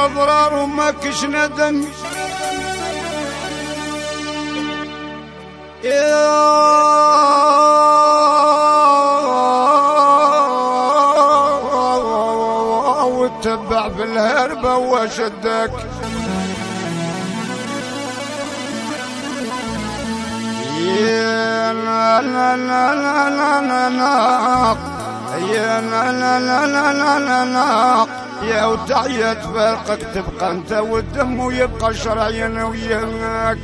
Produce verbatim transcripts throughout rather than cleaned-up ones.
الاضرار وما كش ندم واتبع بالهربة واشدك يا لا لا لا لا لا لا لا يا لا لا لا لا لا لا لا يا وتعيت فرقك تبقى انت والدم ويبقى شرايين وياك.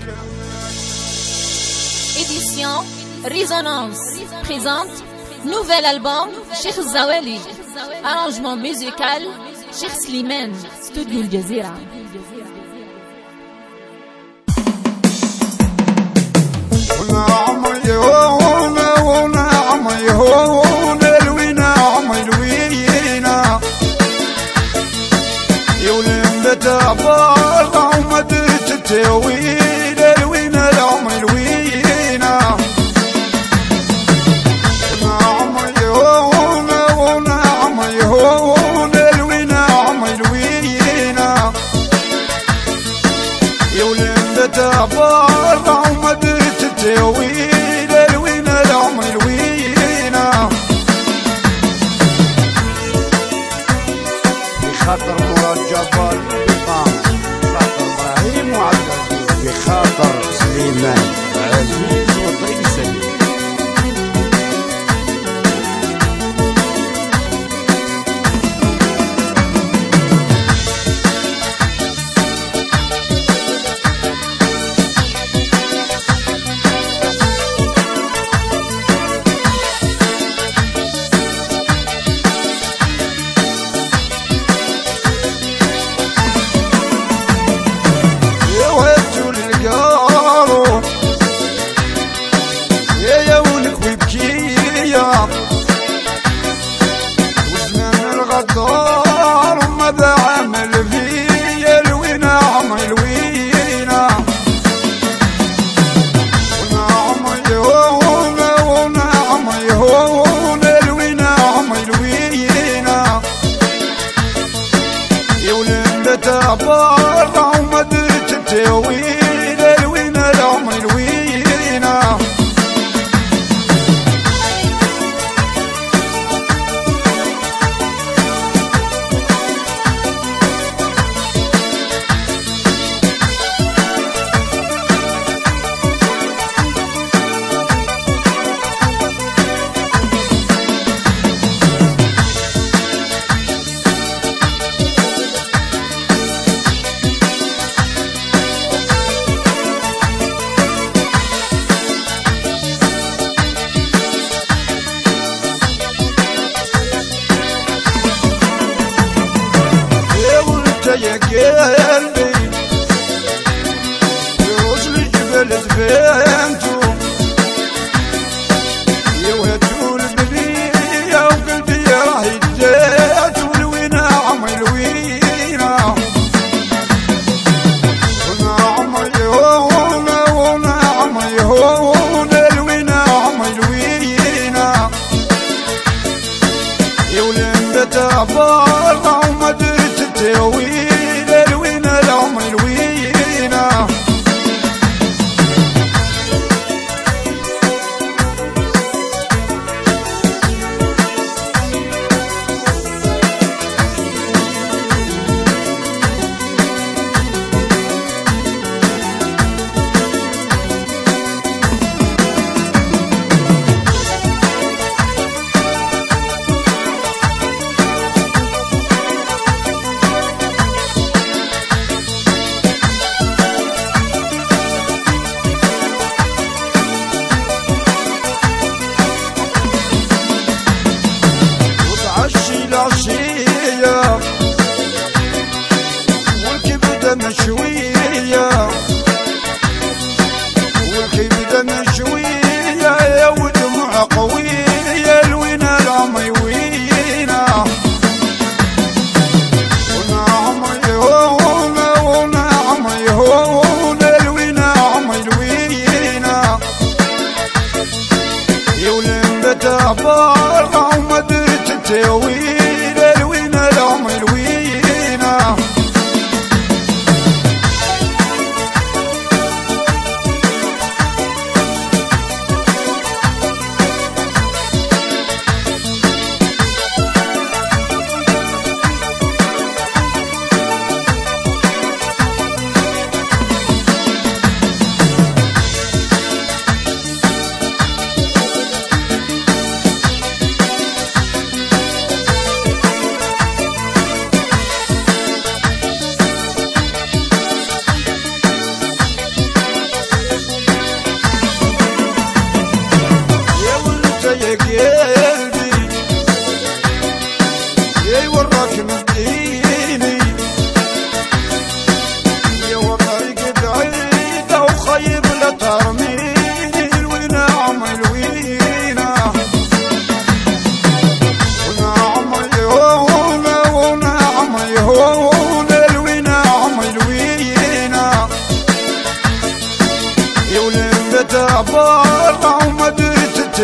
Édition Résonance présente nouvel album Cheikh Zawali. Arrangement musical Cheikh Slimane, Studio Al Jazeera. ونعم يهون ونعم يهون الوينعم الوينا يولين بتعبر ومدت التويل الوينا العم الوينا ونعم يهون ونعم يهون الوينعم الوينا يولين بتعبر ومدت التويل الوينا العم الوينا بخاطر مراد جبار بخاطر ابراهيم وعبد العزيز بخاطر سليمان عزيز وطريق سليم. الغدار وماذا عمل فيا الوينعم الوينا ونعم يهون ونعم يهون الوينعم الوينا يولين بتعبر ومدت التويل الوينا العم الوينا يا قلبي يروس الجبل تبانتو يا وهدو البلية وقلبي راه يداتو الوينعم الوينا ونعم يهون ونعم يهون الوينعم الوينا يولين بتعبر ومدت التويل الوينا العم الوينا العشية والكبدة مشوية والكبدة مشوية يا ودموع قوية الوينا العم وينا ونعم يهون ونعم يهون الوينا عم الوينا يولين بتعبر ومدت التويل الوينا العم الوينا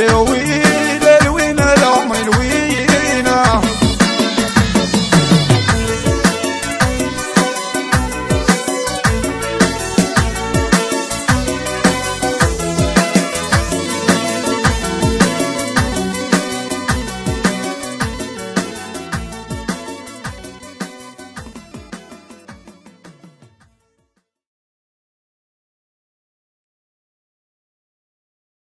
وي